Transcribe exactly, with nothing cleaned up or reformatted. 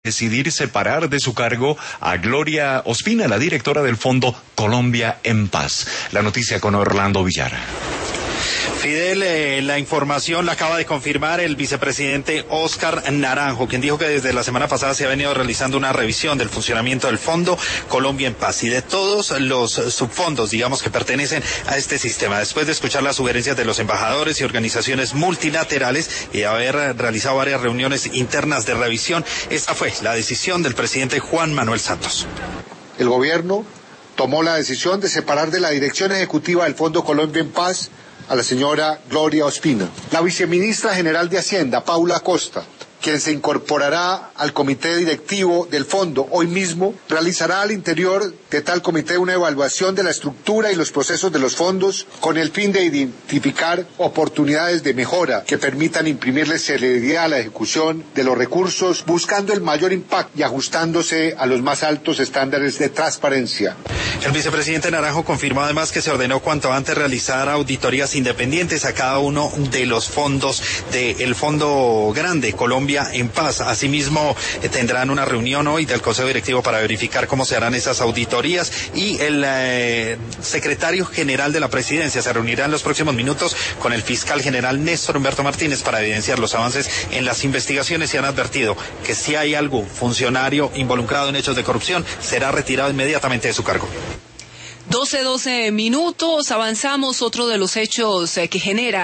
decidir separar de su cargo a Gloria Ospina, la directora del Fondo Colombia en Paz. La noticia con Orlando Villar. Fidel, eh, la información la acaba de confirmar el vicepresidente Óscar Naranjo, quien dijo que desde la semana pasada se ha venido realizando una revisión del funcionamiento del Fondo Colombia en Paz y de todos los subfondos, digamos, que pertenecen a este sistema. Después de escuchar las sugerencias de los embajadores y organizaciones multilaterales y haber realizado varias reuniones internas de revisión, esta fue la decisión del presidente Juan Manuel Santos. El gobierno tomó la decisión de separar de la dirección ejecutiva del Fondo Colombia en Paz a la señora Gloria Ospina. La viceministra general de Hacienda, Paula Costa, quien se incorporará al comité directivo del fondo hoy mismo, realizará al interior de tal comité una evaluación de la estructura y los procesos de los fondos con el fin de identificar oportunidades de mejora que permitan imprimirle celeridad a la ejecución de los recursos, buscando el mayor impacto y ajustándose a los más altos estándares de transparencia. El vicepresidente Naranjo confirmó además que se ordenó cuanto antes realizar auditorías independientes a cada uno de los fondos del Fondo Grande Colombia en Paz. Asimismo, eh, tendrán una reunión hoy del Consejo Directivo para verificar cómo se harán esas auditorías y el eh, secretario general de la Presidencia se reunirá en los próximos minutos con el fiscal general Néstor Humberto Martínez para evidenciar los avances en las investigaciones y han advertido que si hay algún funcionario involucrado en hechos de corrupción será retirado inmediatamente de su cargo. doce, doce minutos, avanzamos. Otro de los hechos eh, que genera